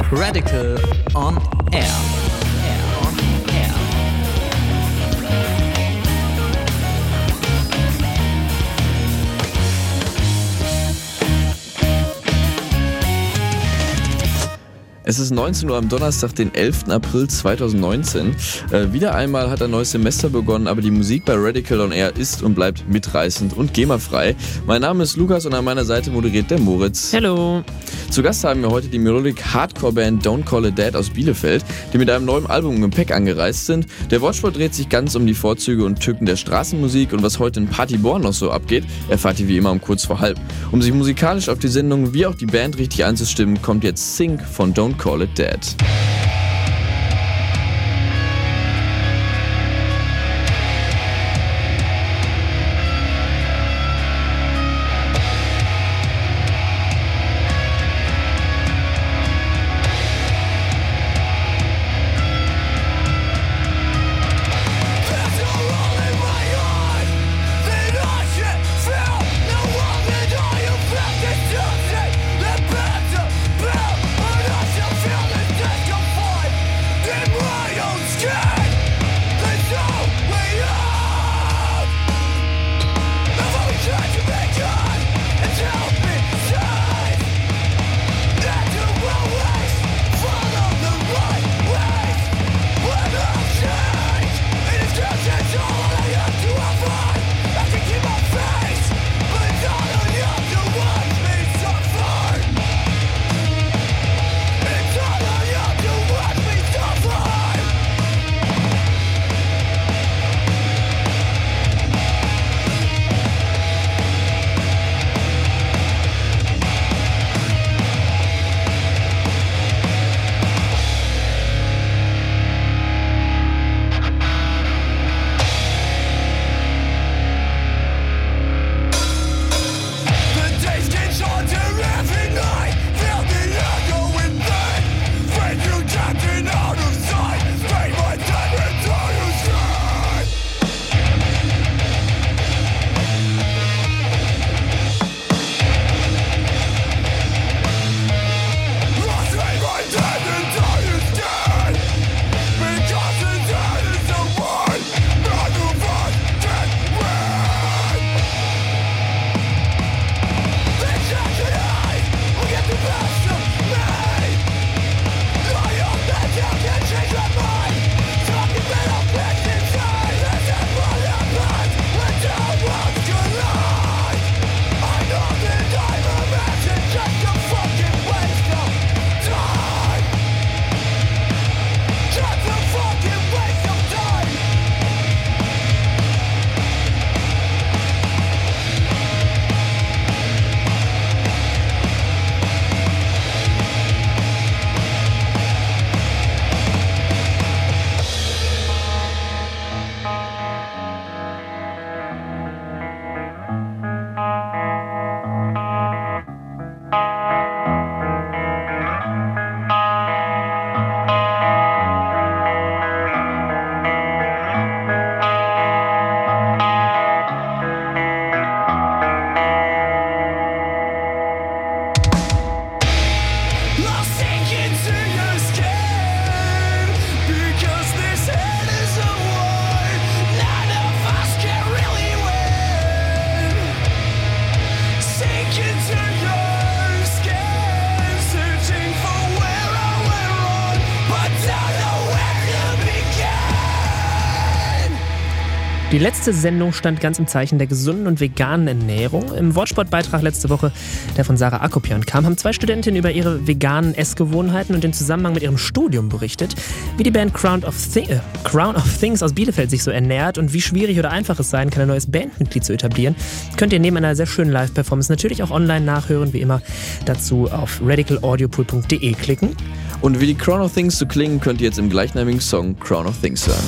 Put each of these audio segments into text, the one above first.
Radical on Air. Es ist 19 Uhr am Donnerstag, den 11. April 2019. Wieder einmal hat ein neues Semester begonnen, aber die Musik bei Radical on Air ist und bleibt mitreißend und GEMA-frei. Mein Name ist Lukas und an meiner Seite moderiert der Moritz. Hallo. Zu Gast haben wir heute die Melodic Hardcore-Band Don't Call It Dead aus Bielefeld, die mit einem neuen Album im Gepäck angereist sind. Der Wortsport dreht sich ganz um die Vorzüge und Tücken der Straßenmusik und was heute in Partyborn noch so abgeht, erfahrt ihr wie immer um kurz vor halb. Um sich musikalisch auf die Sendung wie auch die Band richtig einzustimmen, kommt jetzt Sink von Don't Call It Dead. Die letzte Sendung stand ganz im Zeichen der gesunden und veganen Ernährung. Im Wortsportbeitrag letzte Woche, der von Sarah Akopian kam, haben 2 Studentinnen über ihre veganen Essgewohnheiten und den Zusammenhang mit ihrem Studium berichtet, wie die Band Crown of Things aus Bielefeld sich so ernährt und wie schwierig oder einfach es sein kann, ein neues Bandmitglied zu etablieren. Könnt ihr neben einer sehr schönen Live-Performance natürlich auch online nachhören, wie immer dazu auf radicalaudiopool.de klicken. Und wie die Crown of Things so klingen, könnt ihr jetzt im gleichnamigen Song Crown of Things hören.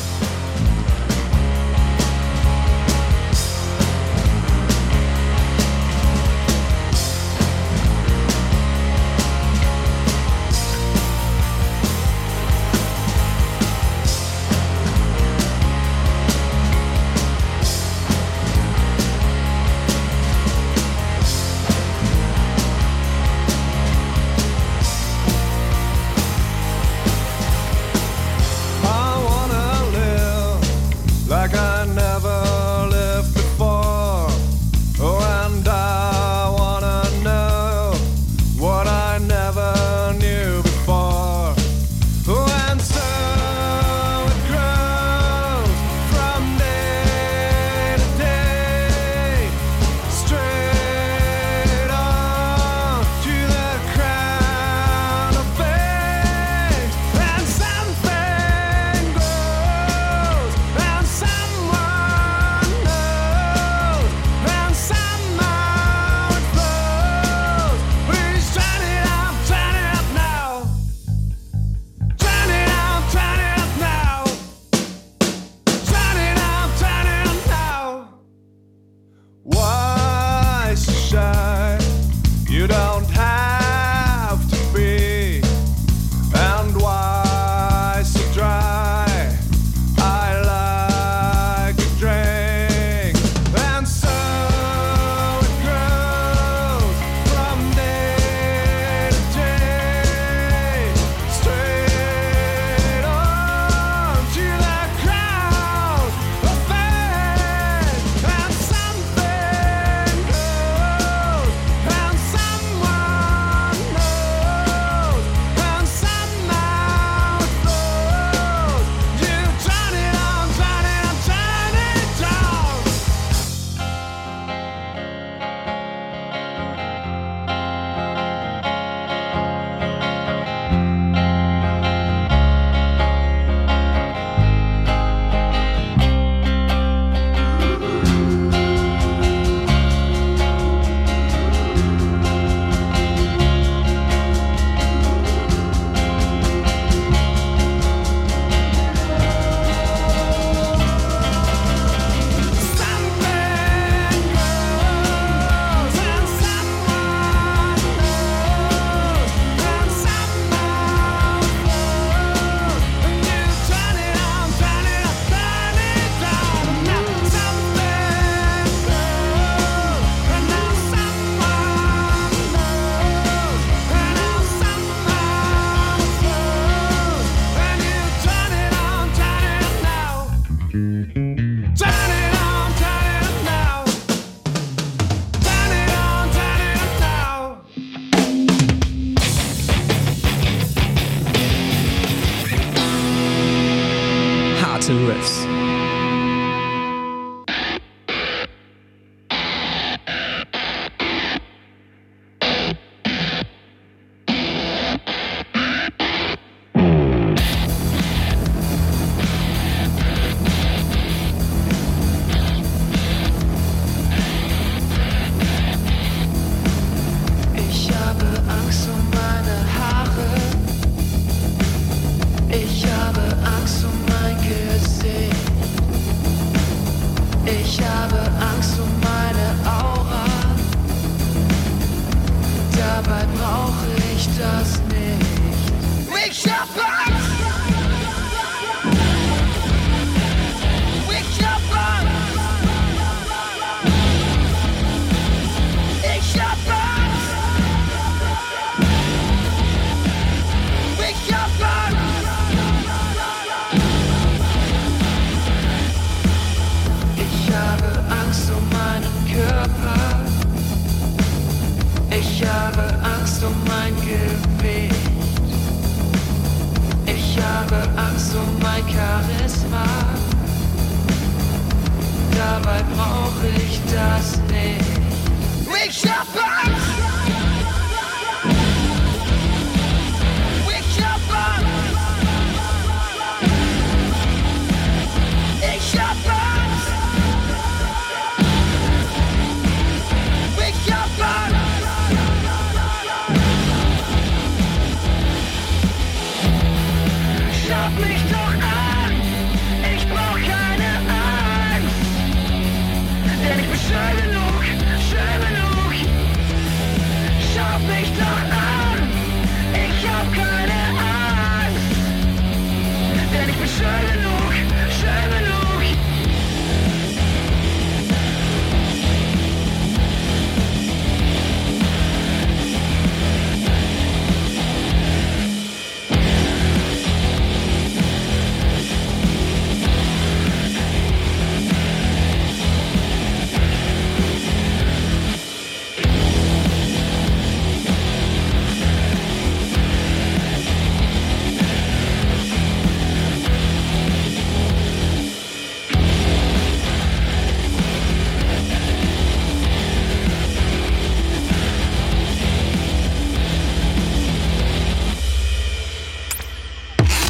Why so shy? You don't have to be. And why so dry? I like a drink. And so it grows from day to day, straight on to the crowd of fame. And something goes, and someone knows, and somehow it flows. You turn it on, turn it on, turn it down. Harte Riffs. Ich habe Angst um meine Haare. Ich habe Angst um mein Gesicht. Ich habe Angst um meine Aura. Dabei brauche ich das nicht. Ich habe Angst. Ich habe Angst. Ich habe Angst. Ich hab Angst. Ich habe Angst um meinen Körper. Ich habe Angst um mein Gewicht. Ich habe Angst um mein Charisma. Dabei brauche ich das nicht. Ich hab Angst. Ich hab Angst. Ich hab Angst. Ich hab Angst. Schau mich doch an. Ich brauch keine Angst. Denn ich bin schön genug, schön genug. Schau mich doch an. Ich hab keine Angst. Denn ich bin schön genug, schön genug.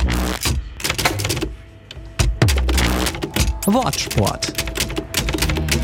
Wortsport.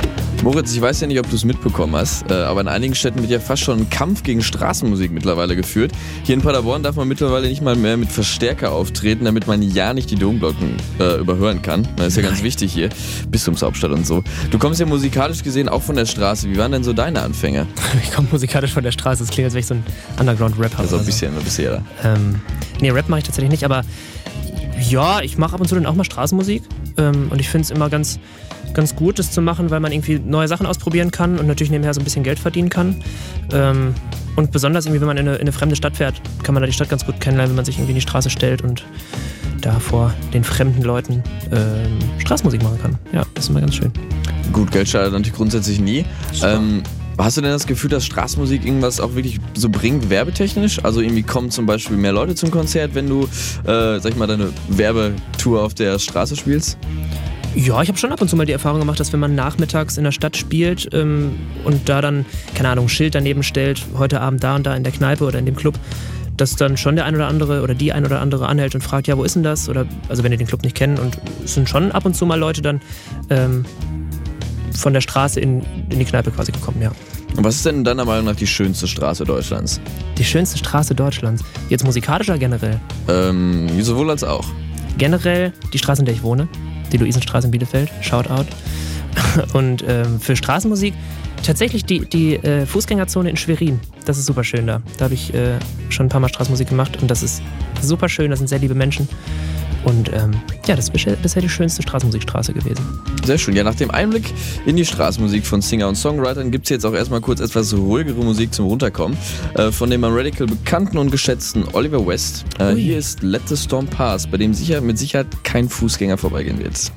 Moritz, ich weiß ja nicht, ob du es mitbekommen hast, aber in einigen Städten wird ja fast schon ein Kampf gegen Straßenmusik mittlerweile geführt. Hier in Paderborn darf man mittlerweile nicht mal mehr mit Verstärker auftreten, damit man ja nicht die Domglocken überhören kann. Das ist ja ganz wichtig hier, Bistumshauptstadt und so. Du kommst ja musikalisch gesehen auch von der Straße. Wie waren denn so deine Anfänge? Ich komme musikalisch von der Straße. Das klingt, als wäre ich so ein Underground-Rapper. Also ein bisschen jeder. Nee, Rap mache ich tatsächlich nicht, aber ja, ich mache ab und zu dann auch mal Straßenmusik. Und ich finde es immer ganz gut, das zu machen, weil man irgendwie neue Sachen ausprobieren kann und natürlich nebenher so ein bisschen Geld verdienen kann. Und besonders irgendwie, wenn man in eine fremde Stadt fährt, kann man da die Stadt ganz gut kennenlernen, wenn man sich irgendwie in die Straße stellt und da vor den fremden Leuten Straßenmusik machen kann. Ja, das ist immer ganz schön. Gut, Geld schadet natürlich grundsätzlich nie. Hast du denn das Gefühl, dass Straßenmusik irgendwas auch wirklich so bringt, werbetechnisch? Also irgendwie kommen zum Beispiel mehr Leute zum Konzert, wenn du, sag ich mal, deine Werbetour auf der Straße spielst? Ja, ich habe schon ab und zu mal die Erfahrung gemacht, dass wenn man nachmittags in der Stadt spielt und da dann, keine Ahnung, ein Schild daneben stellt, heute Abend da und da in der Kneipe oder in dem Club, dass dann schon der ein oder andere oder die ein oder andere anhält und fragt, ja, wo ist denn das? Oder, also wenn die den Club nicht kennen, und es sind schon ab und zu mal Leute dann von der Straße in die Kneipe quasi gekommen, ja. Und was ist denn deiner Meinung nach die schönste Straße Deutschlands? Die schönste Straße Deutschlands? Jetzt musikalisch oder generell? Sowohl als auch. Generell die Straße, in der ich wohne, die Luisenstraße in Bielefeld, Shoutout. Und für Straßenmusik tatsächlich die Fußgängerzone in Schwerin. Das ist super schön da. Da habe ich schon ein paar Mal Straßenmusik gemacht und das ist super schön, das sind sehr liebe Menschen. Und ja, das ist bisher die schönste Straßenmusikstraße gewesen. Sehr schön. Ja, nach dem Einblick in die Straßenmusik von Singer und Songwritern gibt es jetzt auch erstmal kurz etwas ruhigere Musik zum Runterkommen. Von dem am Radical bekannten und geschätzten Oliver West. Hier ist Let the Storm Pass, bei dem mit Sicherheit kein Fußgänger vorbeigehen wird.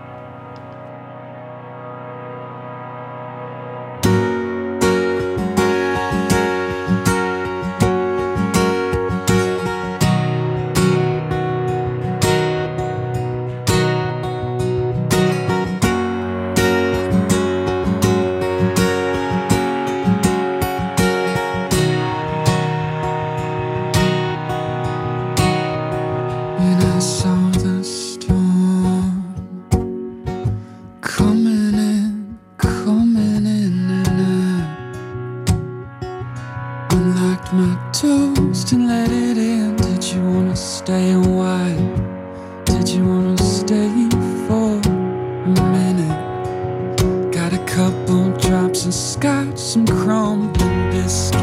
And I saw the storm coming in, and I unlocked my toast and let it in. Did you wanna stay a while? Did you wanna stay for a minute? Got a couple drops of scotch, some crumbling biscuits.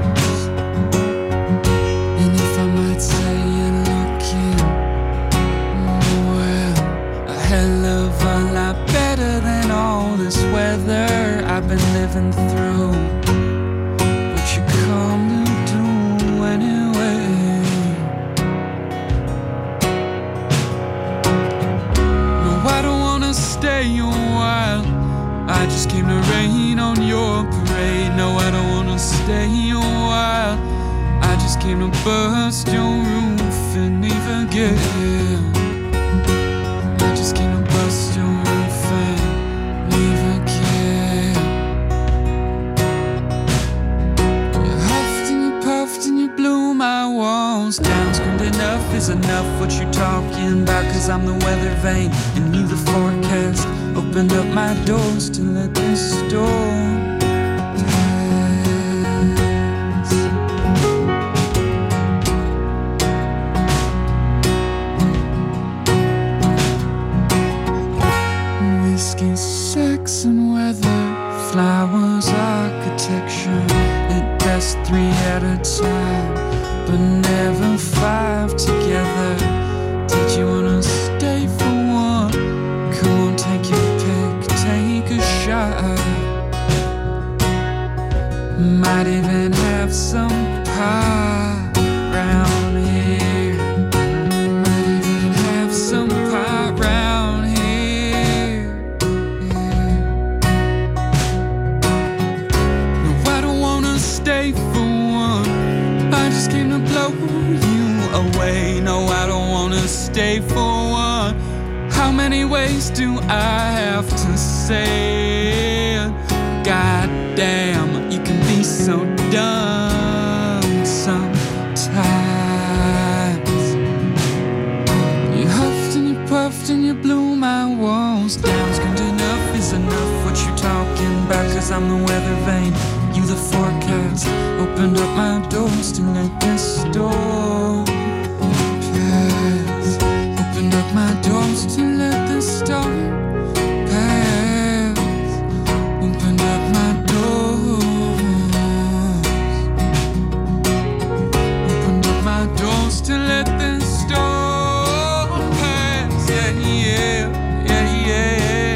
And if I might say you're looking, well, a hell of a lot better than all this weather I've been living through. What you come to do anyway? No, I don't wanna stay a while. I just came to rain on your parade. No, I don't wanna stay a while. I just came to bust your roof and leave again. I just came to bust your roof and leave again. You huffed and you puffed and you blew my walls down. Screamed enough is enough, what you talking about? Cause I'm the weather vane and you the forecast. Opened up my doors to let this storm pass. Whiskey, sex and weather, flowers, architecture. At best 3 at a time, but never 5 together. Did you wanna stay for one? Come on, take your pick, take a shot. Might even have some pie round here. Might even have some pie round here. No, I don't wanna stay for one. I just came to blow you away. No, I don't wanna stay for one. How many ways do I have to say it? God damn, you can be so dumb sometimes. You huffed and you puffed and you blew my walls down. Screamed enough is enough, what you talking I'm the weather vane, you the forecast. Opened up my doors to let this storm pass. Opened up my doors to let this storm pass. Opened up my doors. Opened up my doors to let this storm pass. Yeah, yeah, yeah, yeah.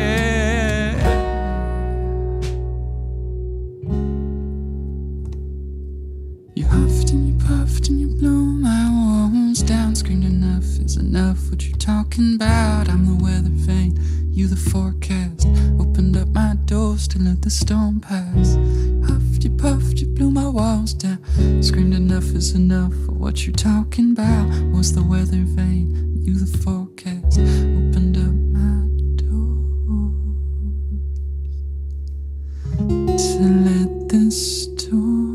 You huffed and you puffed and you blew my walls down. Screamed enough is enough, what you talking about? I'm the weather vane, you the forecast. Opened up my doors to let the storm pass. Huffed, you puffed, you blew my walls down. Screamed enough is enough, what you talking about? Was the weather vane, you the forecast. Opened up my doors to let the storm.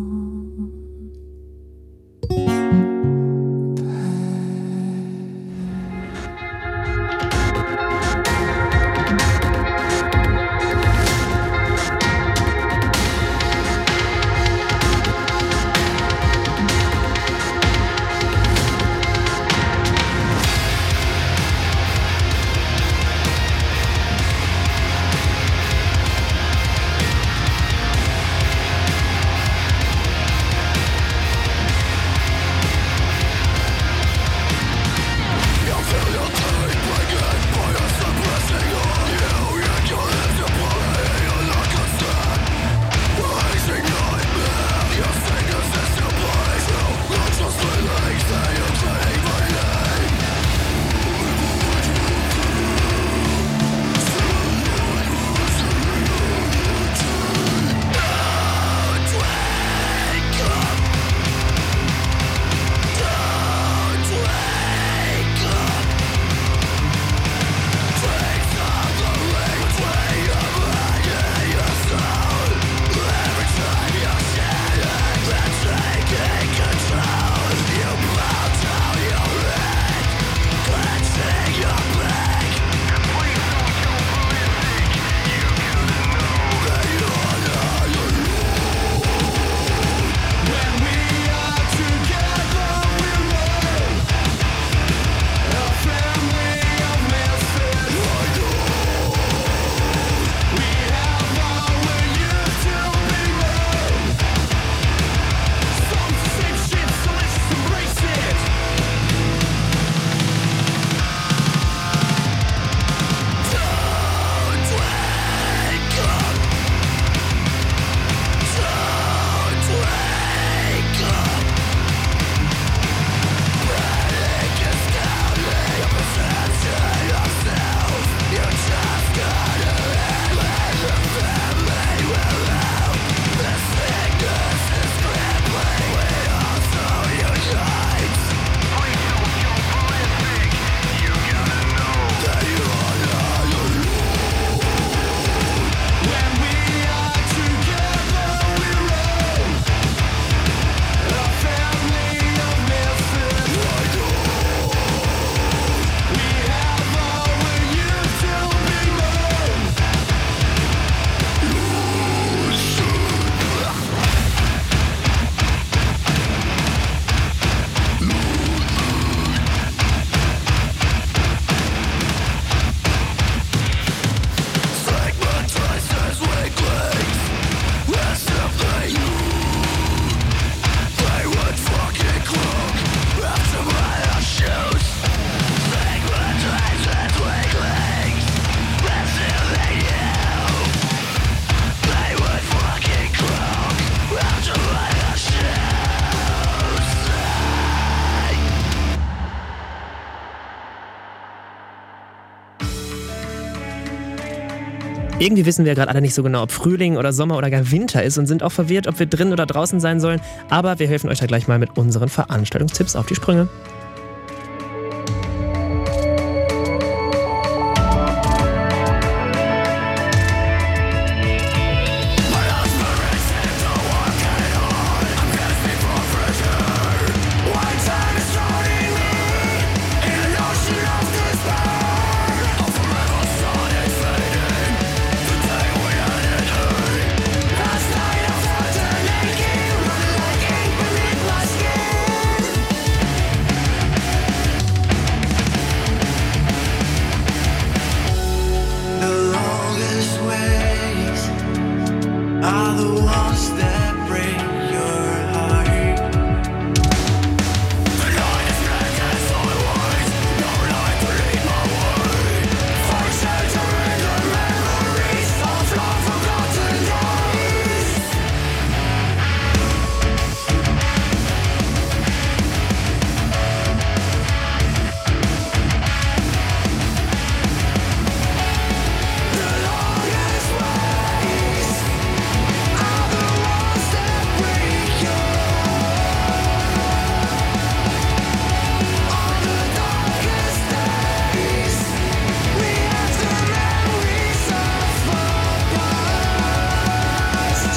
Irgendwie wissen wir gerade alle nicht so genau, ob Frühling oder Sommer oder gar Winter ist und sind auch verwirrt, ob wir drin oder draußen sein sollen. Aber wir helfen euch da gleich mal mit unseren Veranstaltungstipps auf die Sprünge. are the walls that break your heart. The night is black as always, no light to lead my way. For shelter in the memories of long-forgotten days. The longest ways are the walls that break your on the darkest days. We have the memories of our past.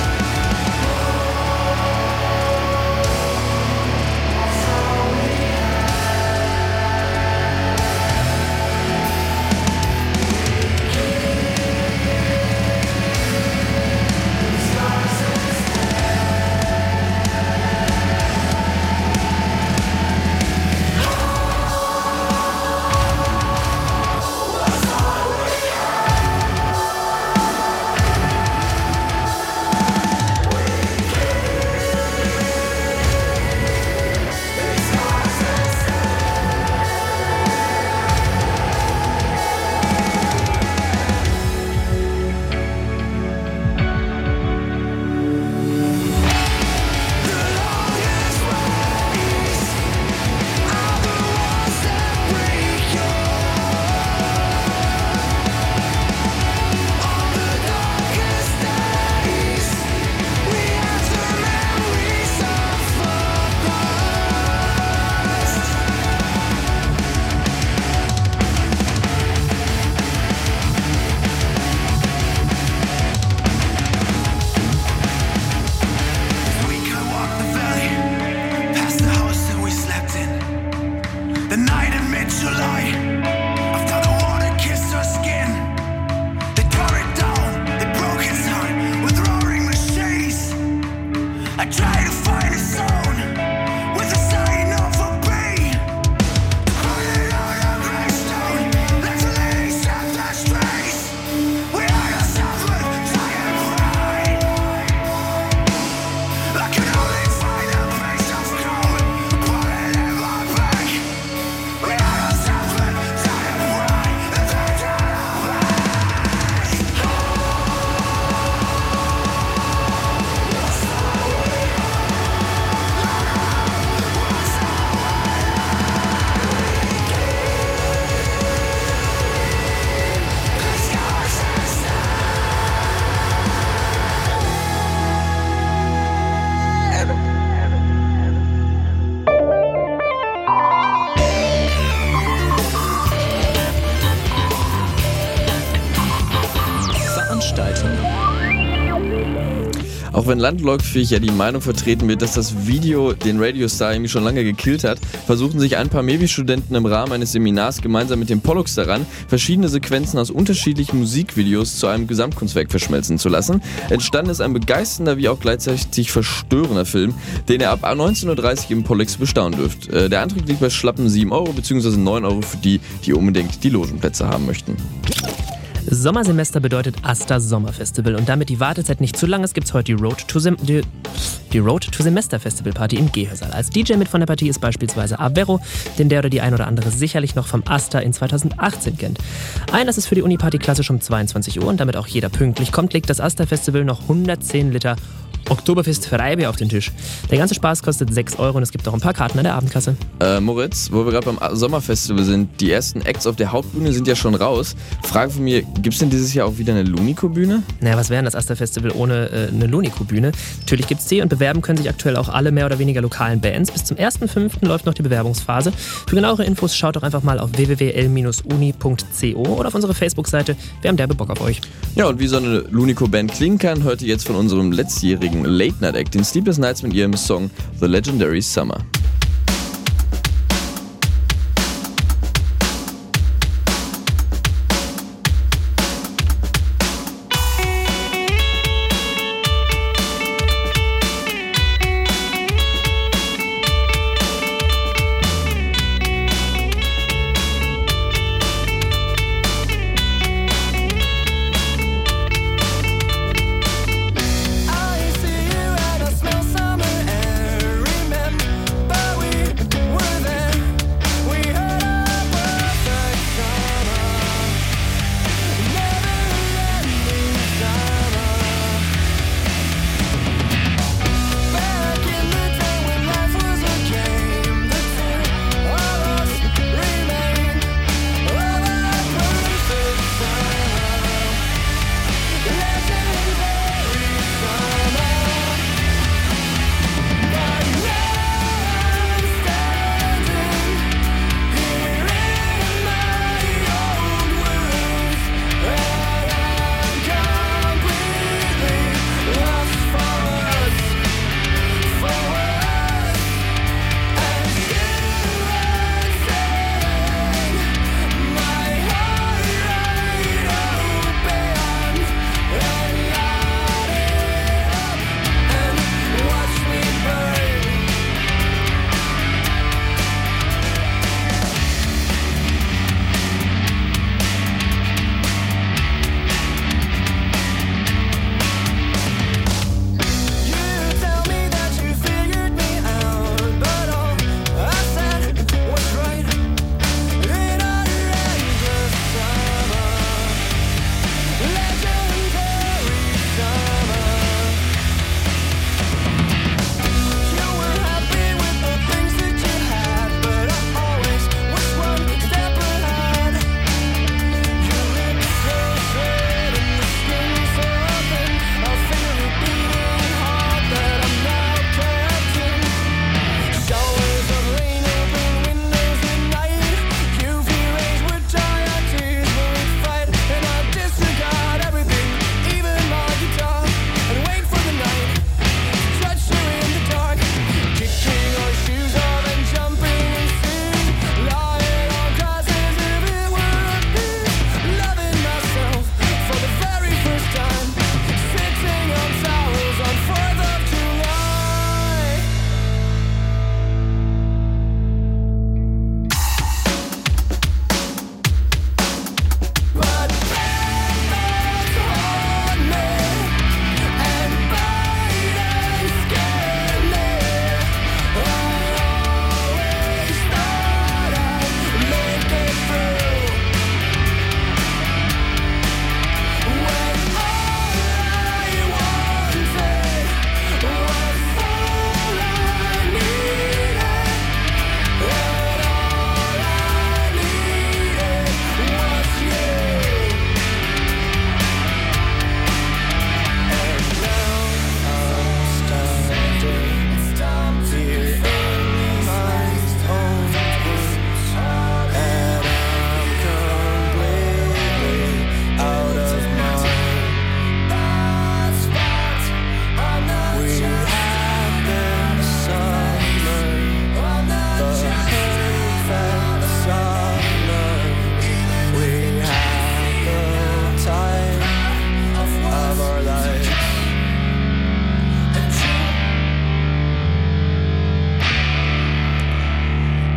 We could walk the valley, past the house that we slept in. The night in mid-July, after the water kissed our skin. They tore it down, they broke his heart with roaring machines. I tried to find a zone with the sign of a bay. Put it on a gravestone, let's release at the streets. We are the suffered, tired pride. I can only find a place of calm, put it in my bag. We are the suffered, tired pride, the victim of lies. Veranstaltung. Auch wenn landläufig ja die Meinung vertreten wird, dass das Video den Radiostar irgendwie schon lange gekillt hat, versuchen sich ein paar MEWI-Studenten im Rahmen eines Seminars gemeinsam mit dem Pollux daran, verschiedene Sequenzen aus unterschiedlichen Musikvideos zu einem Gesamtkunstwerk verschmelzen zu lassen. Entstanden ist ein begeisternder wie auch gleichzeitig verstörender Film, den ihr ab 19.30 Uhr im Pollux bestaunen dürft. Der Antritt liegt bei schlappen 7 Euro bzw. 9 Euro für die, die unbedingt die Logenplätze haben möchten. Sommersemester bedeutet Asta Sommerfestival und damit die Wartezeit nicht zu lang ist, gibt's heute die Road to Semester Festival Party im Gehörsaal. Als DJ mit von der Partie ist beispielsweise Avero, den der oder die ein oder andere sicherlich noch vom Asta in 2018 kennt. Einlass ist für die Uni-Party klassisch um 22 Uhr und damit auch jeder pünktlich kommt, legt das Asta Festival noch 110 Liter Oktoberfest Freibier auf den Tisch. Der ganze Spaß kostet 6 Euro und es gibt auch ein paar Karten an der Abendkasse. Moritz, wo wir gerade beim Sommerfestival sind, die ersten Acts auf der Hauptbühne sind ja schon raus. Frage von mir, gibt's denn dieses Jahr auch wieder eine Lunico-Bühne? Naja, was wäre denn das Asta-Festival ohne eine Lunico-Bühne? Natürlich gibt's die und bewerben können sich aktuell auch alle mehr oder weniger lokalen Bands. Bis zum 1.5. läuft noch die Bewerbungsphase. Für genauere Infos schaut doch einfach mal auf www.l-uni.co oder auf unsere Facebook-Seite. Wir haben derbe Bock auf euch. Ja, und wie so eine Lunico-Band klingen kann, hört ihr jetzt von unserem letztjährigen Late-Night-Act, den Sleepless Nights mit ihrem Song The Legendary Summer.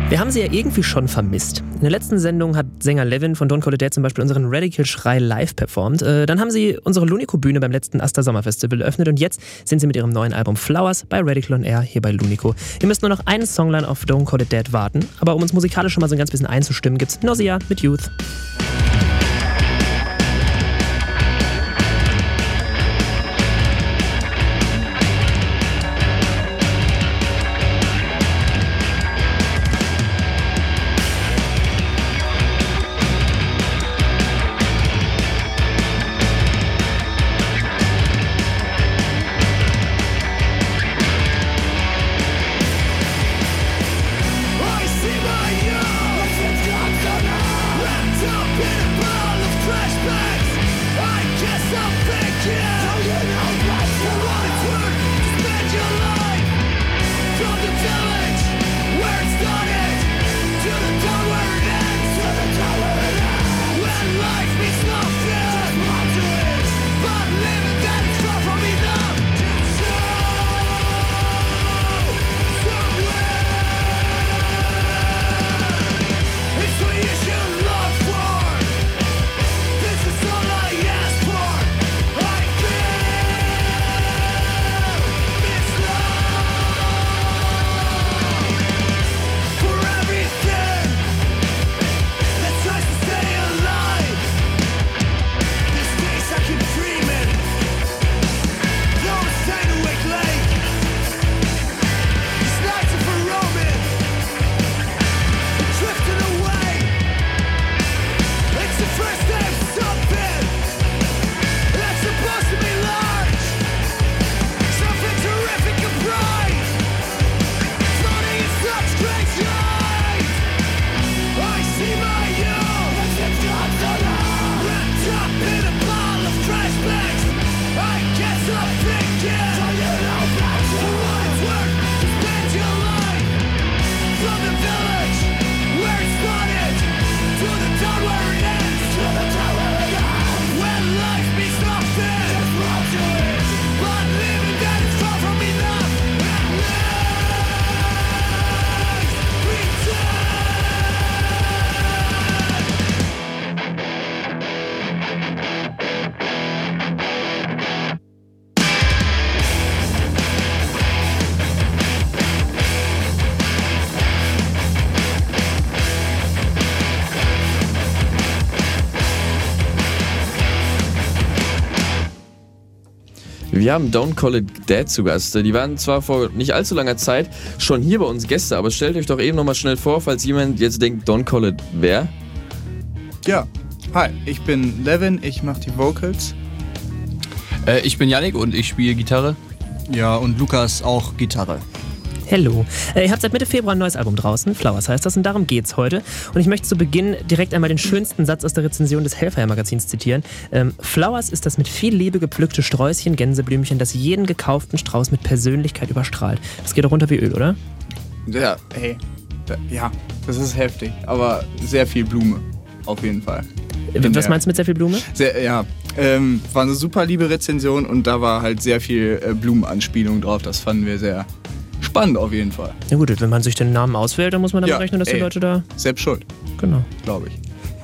Wir haben sie ja irgendwie schon vermisst. In der letzten Sendung hat Sänger Levin von Don't Call It Dead zum Beispiel unseren Radical-Schrei live performt. Dann haben sie unsere Lunico-Bühne beim letzten Asta Sommerfestival eröffnet und jetzt sind sie mit ihrem neuen Album Flowers bei Radical on Air hier bei Lunico. Ihr müsst nur noch einen Songline auf Don't Call It Dead warten, aber um uns musikalisch schon mal so ein ganz bisschen einzustimmen, gibt's Nausea mit Youth. Wir haben Don't Call It Dead zu Gast. Die waren zwar vor nicht allzu langer Zeit schon hier bei uns Gäste, aber stellt euch doch eben nochmal schnell vor, falls jemand jetzt denkt, Don't Call It wer? Ja, hi, ich bin Levin, ich mache die Vocals. Ich bin Yannick und ich spiele Gitarre. Ja, und Lukas auch Gitarre. Hello. Ihr habt seit Mitte Februar ein neues Album draußen, Flowers heißt das, und darum geht's heute. Und ich möchte zu Beginn direkt einmal den schönsten Satz aus der Rezension des Hellfire-Magazins zitieren. Flowers ist das mit viel Liebe gepflückte Sträußchen, Gänseblümchen, das jeden gekauften Strauß mit Persönlichkeit überstrahlt. Das geht doch runter wie Öl, oder? Ja, hey, ja, das ist heftig, aber sehr viel Blume, auf jeden Fall. Was meinst du mit sehr viel Blume? War eine super liebe Rezension und da war halt sehr viel Blumenanspielung drauf, das fanden wir sehr spannend auf jeden Fall. Ja gut, wenn man sich den Namen auswählt, dann muss man damit rechnen, dass die Leute da... Selbst schuld. Genau. Glaube ich.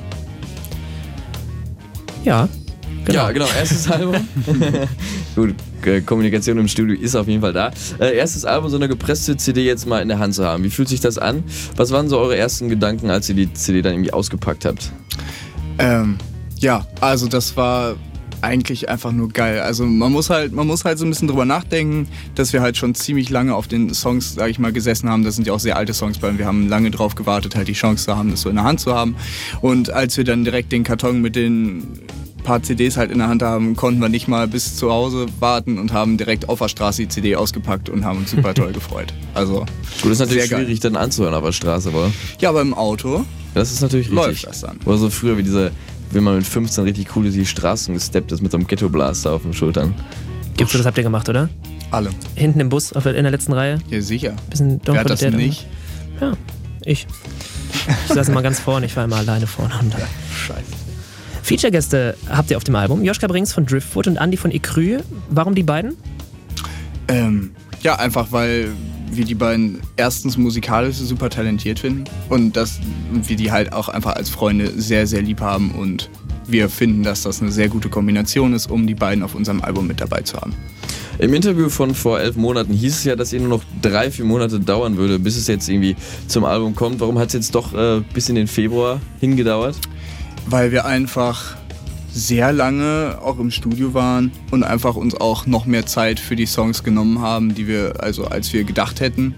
Ja. Genau. Ja, genau, erstes Album. Gut, Kommunikation im Studio ist auf jeden Fall da. Erstes Album, so eine gepresste CD jetzt mal in der Hand zu haben. Wie fühlt sich das an? Was waren so eure ersten Gedanken, als ihr die CD dann irgendwie ausgepackt habt? Ja, also das war eigentlich einfach nur geil. Also man muss halt so ein bisschen drüber nachdenken, dass wir halt schon ziemlich lange auf den Songs, sag ich mal, gesessen haben. Das sind ja auch sehr alte Songs bei uns. Wir haben lange drauf gewartet, halt die Chance zu haben, das so in der Hand zu haben. Und als wir dann direkt den Karton mit den paar CDs halt in der Hand haben, konnten wir nicht mal bis zu Hause warten und haben direkt auf der Straße die CD ausgepackt und haben uns super toll gefreut. Also gut, das ist natürlich schwierig dann anzuhören auf der Straße, aber... Ja, aber im Auto das ist natürlich richtig. Läuft das dann. Oder so früher wie diese, wenn man mit 15 richtig cool durch die Straßen gesteppt ist mit so einem Ghetto-Blaster auf den Schultern. Gibt's das, habt ihr gemacht, oder? Alle. Hinten im Bus, in der letzten Reihe? Ja, sicher. Bisschen Wer hat das nicht? Ja, ich. Ich saß immer ganz vorne, ich war immer alleine vorne. Scheiße. Feature-Gäste habt ihr auf dem Album. Joschka Brings von Driftwood und Andi von Ecru. Warum die beiden? Ja, einfach weil wir die beiden erstens musikalisch super talentiert finden und wir die halt auch einfach als Freunde sehr, sehr lieb haben und wir finden, dass das eine sehr gute Kombination ist, um die beiden auf unserem Album mit dabei zu haben. Im Interview von vor 11 Monaten hieß es ja, dass ihr nur noch 3-4 Monate dauern würde, bis es jetzt irgendwie zum Album kommt. Warum hat es jetzt doch bis in den Februar hingedauert? Weil wir einfach sehr lange auch im Studio waren und einfach uns auch noch mehr Zeit für die Songs genommen haben, die wir, also als wir gedacht hätten,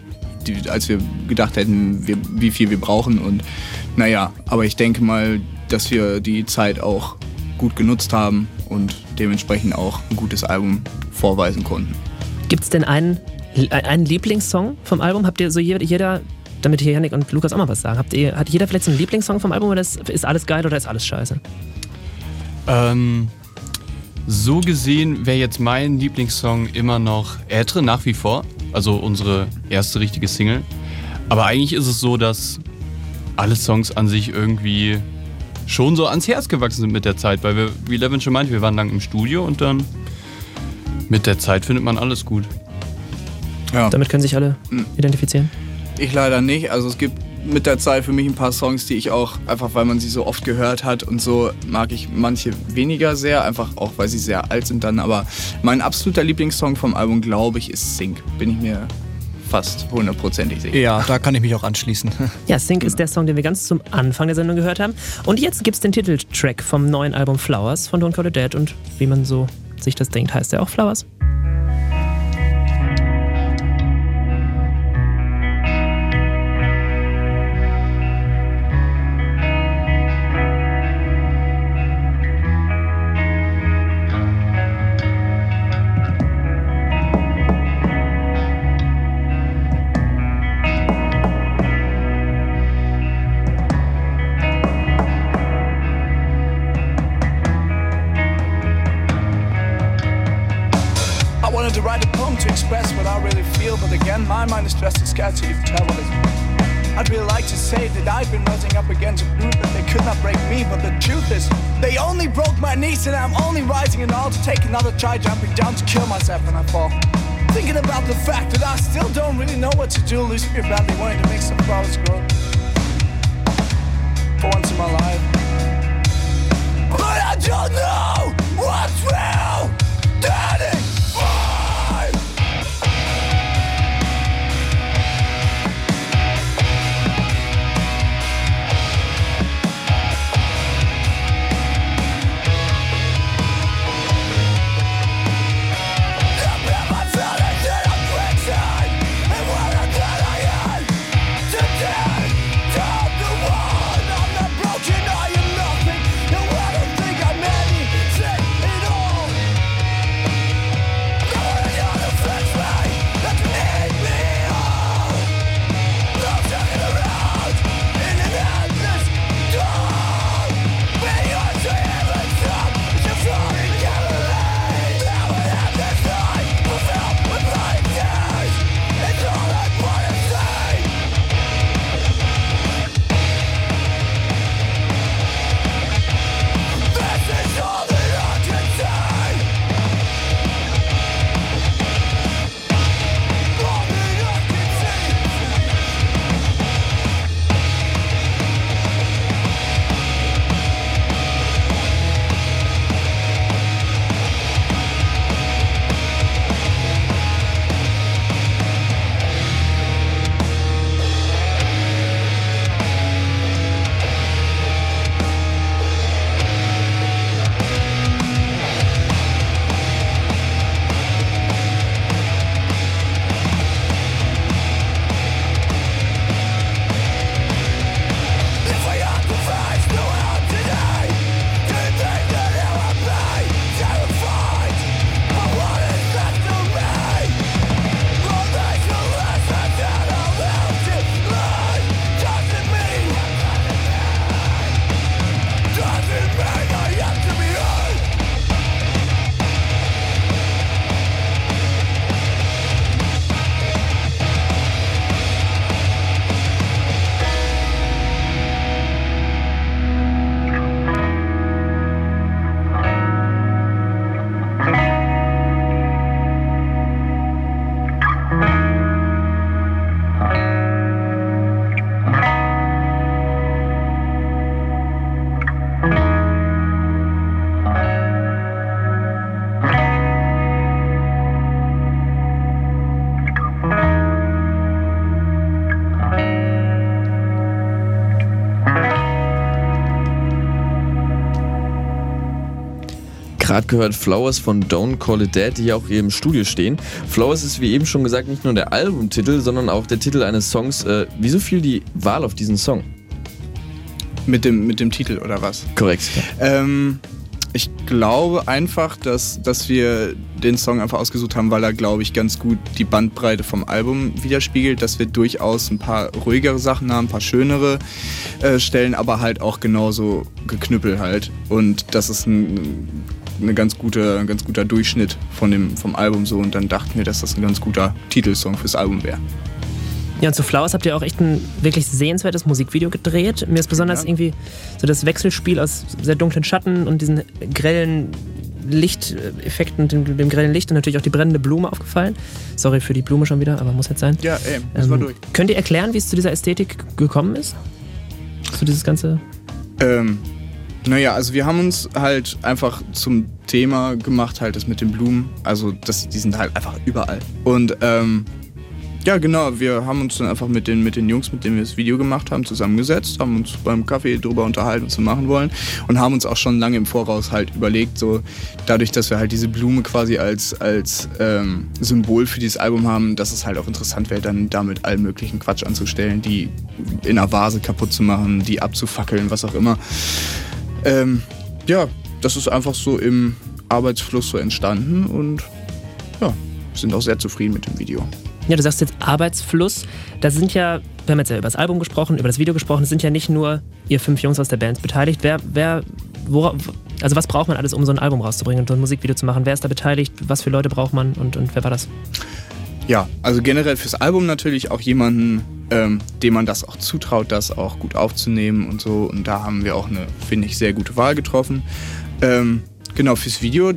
wie viel wir brauchen. Und naja, aber ich denke mal, dass wir die Zeit auch gut genutzt haben und dementsprechend auch ein gutes Album vorweisen konnten. Gibt es denn einen Lieblingssong vom Album? Habt ihr so jeder, damit hier Yannick und Lukas auch mal was sagen, hat jeder vielleicht so einen Lieblingssong vom Album oder ist alles geil oder ist alles scheiße? So gesehen wäre jetzt mein Lieblingssong immer noch Ätre, nach wie vor. Also unsere erste richtige Single. Aber eigentlich ist es so, dass alle Songs an sich irgendwie schon so ans Herz gewachsen sind mit der Zeit. Weil wir, wie Levin schon meinte, wir waren lang im Studio und dann mit der Zeit findet man alles gut. Ja. Damit können sich alle identifizieren? Ich leider nicht. Also es gibt mit der Zeit für mich ein paar Songs, die ich auch, einfach weil man sie so oft gehört hat und so, mag ich manche weniger sehr, einfach auch weil sie sehr alt sind dann. Aber mein absoluter Lieblingssong vom Album, glaube ich, ist Sync. Bin ich mir fast 100%ig sicher. Ja, da kann ich mich auch anschließen. Ja, Sync ist der Song, den wir ganz zum Anfang der Sendung gehört haben. Und jetzt gibt's den Titeltrack vom neuen Album Flowers von Don't Call It Dead und wie man so sich das denkt, heißt der auch Flowers. To write a poem to express what I really feel, but again my mind is stressed and scared to even tell what it is. I'd really like to say that I've been rising up against a prove that they could not break me, but the truth is they only broke my knees and I'm only rising and all to take another try jumping down to kill myself when I fall. Thinking about the fact that I still don't really know what to do, losing me badly wanting to make some flowers grow for once in my life, but I don't know what's real. Daddy! gerade gehört Flowers von Don't Call It Dead, die hier auch hier im Studio stehen. Flowers ist wie eben schon gesagt nicht nur der Albumtitel, sondern auch der Titel eines Songs. Wieso fiel die Wahl auf diesen Song? Mit dem Titel oder was? Korrekt. Ich glaube einfach, dass wir den Song einfach ausgesucht haben, weil er, glaube ich, ganz gut die Bandbreite vom Album widerspiegelt, dass wir durchaus ein paar ruhigere Sachen haben, ein paar schönere Stellen, aber halt auch genauso geknüppelt halt. Und das ist ein ganz guter Durchschnitt vom Album so. Und dann dachten wir, dass das ein ganz guter Titelsong fürs Album wäre. Ja, und zu Flowers habt ihr auch echt ein wirklich sehenswertes Musikvideo gedreht. Mir ist besonders irgendwie so das Wechselspiel aus sehr dunklen Schatten und diesen grellen Lichteffekten, dem grellen Licht und natürlich auch die brennende Blume aufgefallen. Sorry für die Blume schon wieder, aber muss jetzt sein. Ja, das war durch. Könnt ihr erklären, wie es zu dieser Ästhetik gekommen ist? Zu dieses ganze... Naja, also wir haben uns halt einfach zum Thema gemacht, halt das mit den Blumen. Also die sind halt einfach überall. Und ja, genau, wir haben uns dann einfach mit den Jungs, mit denen wir das Video gemacht haben, zusammengesetzt, haben uns beim Kaffee drüber unterhalten, was wir machen wollen und haben uns auch schon lange im Voraus halt überlegt, so dadurch, dass wir halt diese Blume quasi als Symbol für dieses Album haben, dass es halt auch interessant wäre, dann damit allen möglichen Quatsch anzustellen, die in einer Vase kaputt zu machen, die abzufackeln, was auch immer. Ja, das ist einfach so im Arbeitsfluss so entstanden und ja, sind auch sehr zufrieden mit dem Video. Ja, du sagst jetzt Arbeitsfluss. Da sind ja, wir haben jetzt ja über das Album gesprochen, über das Video gesprochen, es sind ja nicht nur ihr 5 Jungs aus der Band beteiligt. Also was braucht man alles, um so ein Album rauszubringen und so ein Musikvideo zu machen? Wer ist da beteiligt? Was für Leute braucht man und wer war das? Ja, also generell fürs Album natürlich auch jemanden, dem man das auch zutraut, das auch gut aufzunehmen und so. Und da haben wir auch eine, finde ich, sehr gute Wahl getroffen. Genau, fürs Video,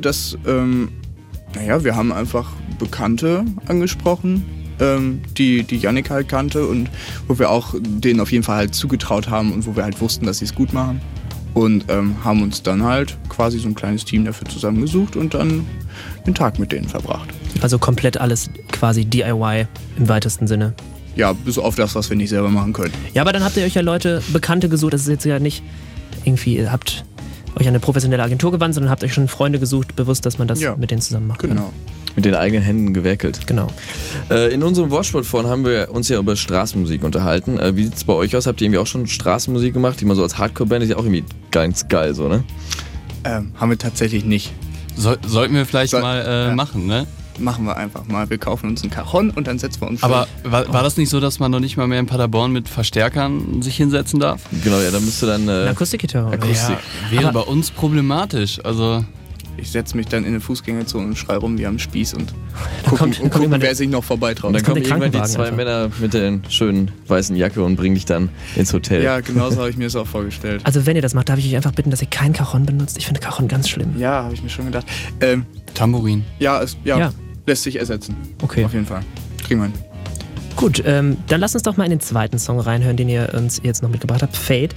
wir haben einfach Bekannte angesprochen, die Yannick halt kannte und wo wir auch denen auf jeden Fall halt zugetraut haben und wo wir halt wussten, dass sie es gut machen. Und haben uns dann halt quasi so ein kleines Team dafür zusammengesucht und dann den Tag mit denen verbracht. Also komplett alles quasi DIY im weitesten Sinne. Ja, bis auf das, was wir nicht selber machen können. Ja, aber dann habt ihr euch ja Bekannte gesucht. Das ist jetzt ja nicht irgendwie, ihr habt euch an eine professionelle Agentur gewandt, sondern habt euch schon Freunde gesucht, bewusst, dass man das mit denen zusammen macht. Genau. Mit den eigenen Händen gewerkelt. Genau. In unserem Wortsportforen haben wir uns ja über Straßenmusik unterhalten. Wie sieht es bei euch aus? Habt ihr irgendwie auch schon Straßenmusik gemacht? Die man so als Hardcore-Band ist ja auch irgendwie ganz geil, so, ne? Haben wir tatsächlich nicht. Sollten wir vielleicht mal machen, ne? Machen wir einfach mal. Wir kaufen uns einen Cajon und dann setzen wir uns. Aber war das nicht so, dass man noch nicht mal mehr in Paderborn mit Verstärkern sich hinsetzen darf? Genau, ja, da müsste dann eine Akustikgitarre. Ja, wäre bei uns problematisch. Also ich setze mich dann in eine Fußgängerzone und schreie rum wie am Spieß und gucken, wer sich noch vorbeitraut. Und dann kommen irgendwann die 2 Männer mit der schönen weißen Jacke und bringen dich dann ins Hotel. Ja, genauso habe ich mir das auch vorgestellt. Also wenn ihr das macht, darf ich euch einfach bitten, dass ihr kein Cajon benutzt. Ich finde Cajon ganz schlimm. Ja, habe ich mir schon gedacht. Tambourin. Ja, lässt sich ersetzen. Okay. Auf jeden Fall. Kriegen wir hin. Gut, dann lasst uns doch mal in den zweiten Song reinhören, den ihr uns jetzt noch mitgebracht habt. Fade.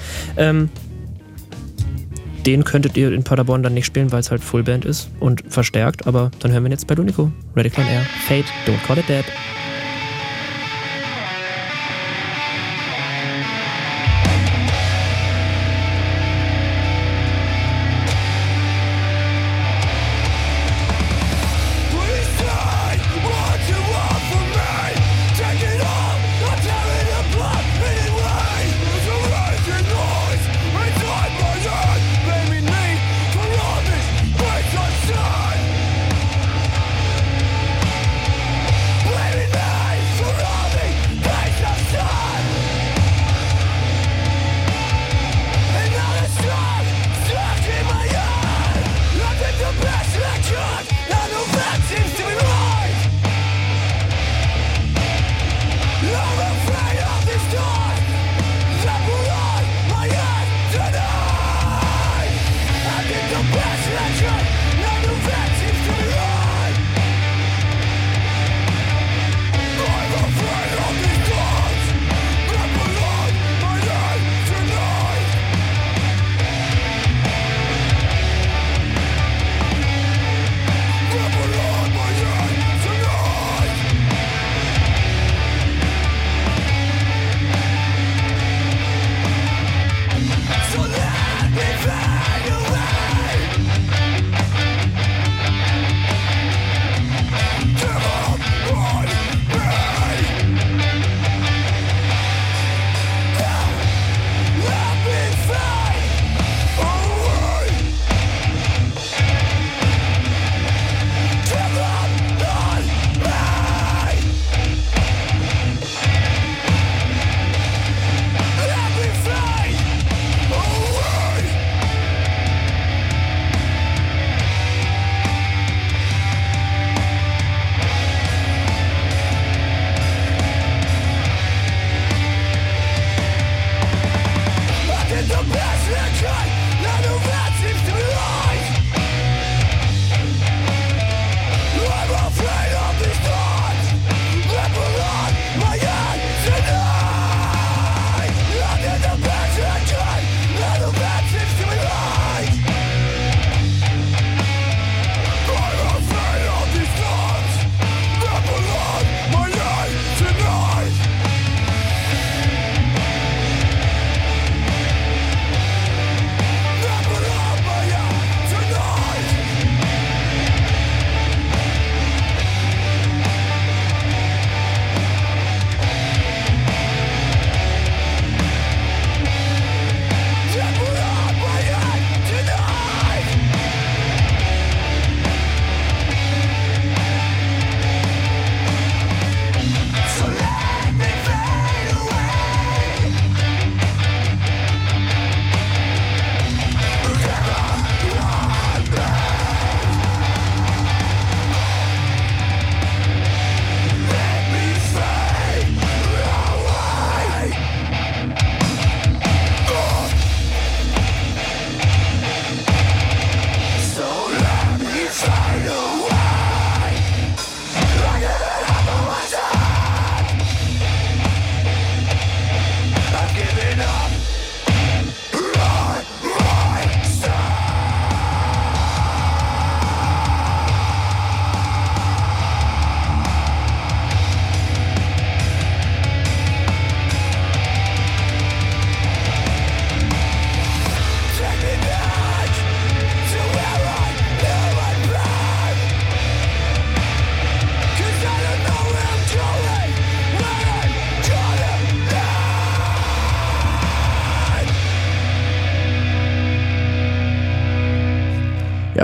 Den könntet ihr in Paderborn dann nicht spielen, weil es halt Fullband ist und verstärkt. Aber dann hören wir ihn jetzt bei Dunico. Ready Clan Air. Fade, Don't Call It Dead. Baby,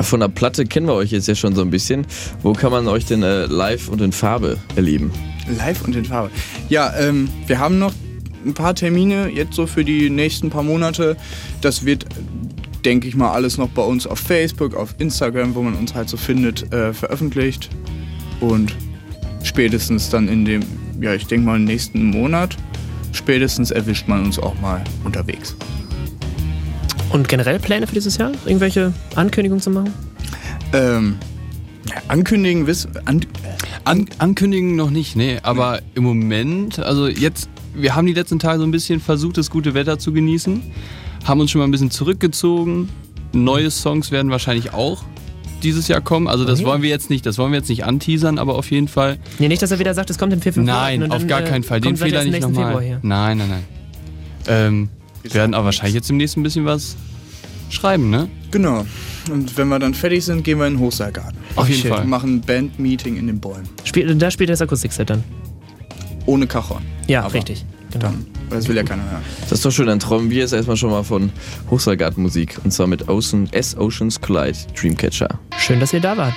Ja, von der Platte kennen wir euch jetzt ja schon so ein bisschen. Wo kann man euch denn live und in Farbe erleben? Live und in Farbe. Ja, wir haben noch ein paar Termine jetzt so für die nächsten paar Monate. Das wird, denke ich mal, alles noch bei uns auf Facebook, auf Instagram, wo man uns halt so findet, veröffentlicht. Und spätestens dann in dem, ja, ich denke mal, nächsten Monat, spätestens erwischt man uns auch mal unterwegs. Und generell Pläne für dieses Jahr? Irgendwelche Ankündigungen zu machen? Ankündigen Ankündigen noch nicht, nee. Aber im Moment, also jetzt, wir haben die letzten Tage so ein bisschen versucht, das gute Wetter zu genießen. Haben uns schon mal ein bisschen zurückgezogen. Neue Songs werden wahrscheinlich auch dieses Jahr kommen. Also das wollen wir jetzt nicht anteasern, aber auf jeden Fall. Nee, nicht, dass er wieder sagt, es kommt in 4-5 Monaten. Nein, auf gar keinen Fall. Den Fehler nicht nochmal. Nein. Wir werden aber wahrscheinlich jetzt demnächst ein bisschen was schreiben, ne? Genau. Und wenn wir dann fertig sind, gehen wir in den Hochseilgarten. Auf jeden Fall. Wir machen ein Bandmeeting in den Bäumen. Da spielt das Akustikset dann? Ohne Cajon. Ja, aber richtig. Genau. Dann, das will ja keiner hören. Das ist doch schön, dann träumen wir jetzt erstmal schon mal von Hochseilgartenmusik. Und zwar mit As Oceans Collide, Dreamcatcher. Schön, dass ihr da wart.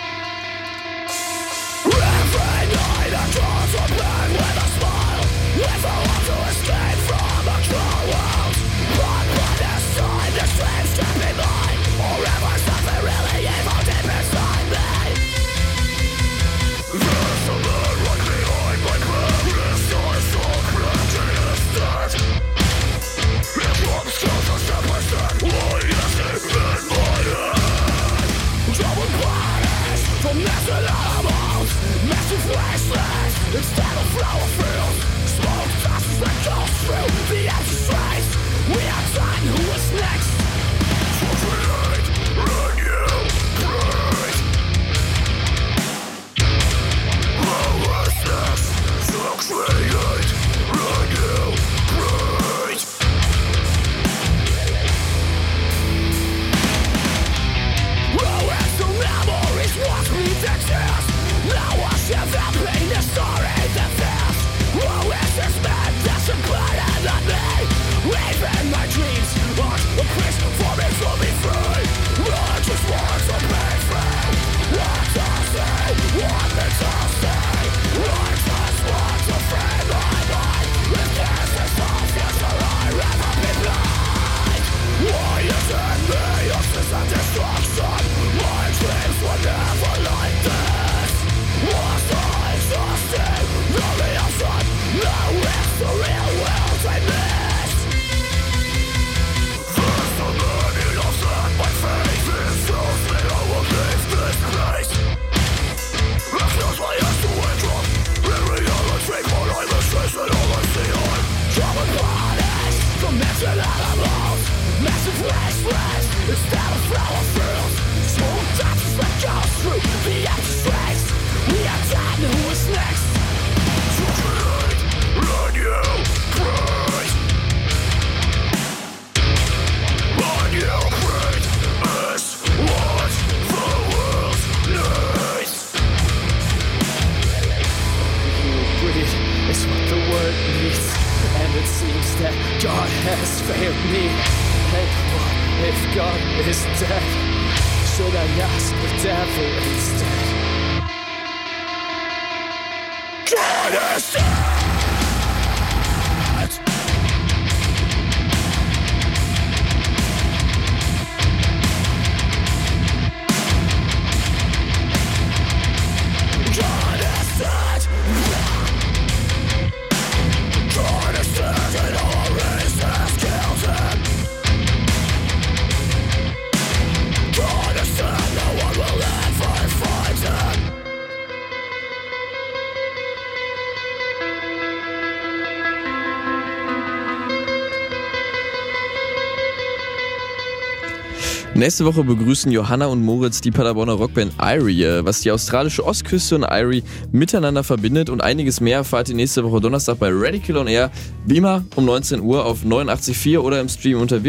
Nächste Woche begrüßen Johanna und Moritz die Paderborner Rockband Irie, was die australische Ostküste und Irie miteinander verbindet, und einiges mehr erfahrt ihr nächste Woche Donnerstag bei Radical on Air, wie immer um 19 Uhr auf 89.4 oder im Stream unter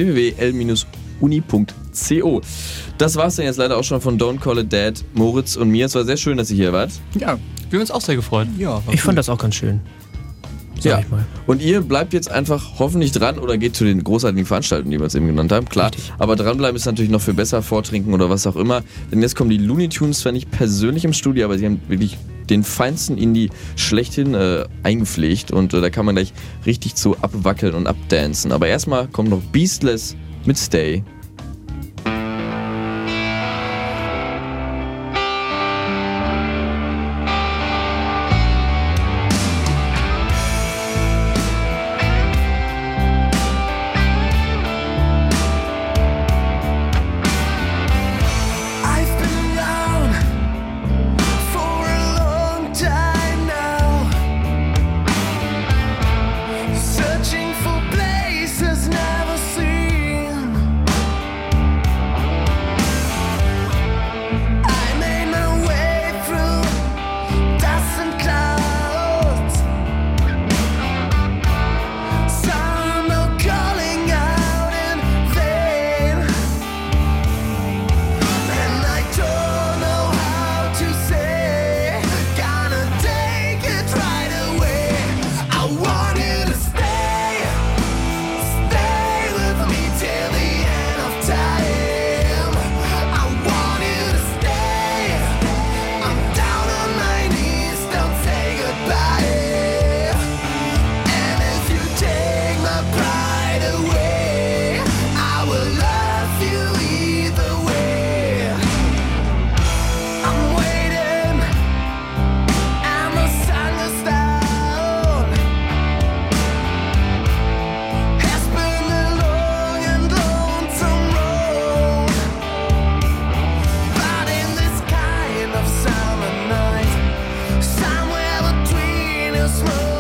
www.l-uni.co. Das war's dann jetzt leider auch schon von Don't Call It Dead, Moritz und mir. Es war sehr schön, dass ihr hier wart. Ja, wir haben uns auch sehr gefreut. Ja, ich fand das auch ganz schön. sag ich mal. Und ihr bleibt jetzt einfach hoffentlich dran oder geht zu den großartigen Veranstaltungen, die wir uns eben genannt haben, klar. Richtig. Aber dranbleiben ist natürlich noch für besser vortrinken oder was auch immer. Denn jetzt kommen die Looney Tunes, zwar nicht persönlich im Studio, aber sie haben wirklich den feinsten Indie schlechthin eingepflegt. Und da kann man gleich richtig zu abwackeln und abdancen. Aber erstmal kommt noch Beastless mit Stay. I've been alone for a long time now, searching for places never seen. I made my way through dust and clouds. Some are calling out in vain, and I don't know how to say, gonna take it right away. I want you to stay with me till the end of time. I want you to stay. I'm down on my knees, don't say goodbye. And if you take my pride away, I will love you either way. I'm waiting, and the sun goes down. Has been a long and lonesome road, but in this kind of summer night, somewhere between us.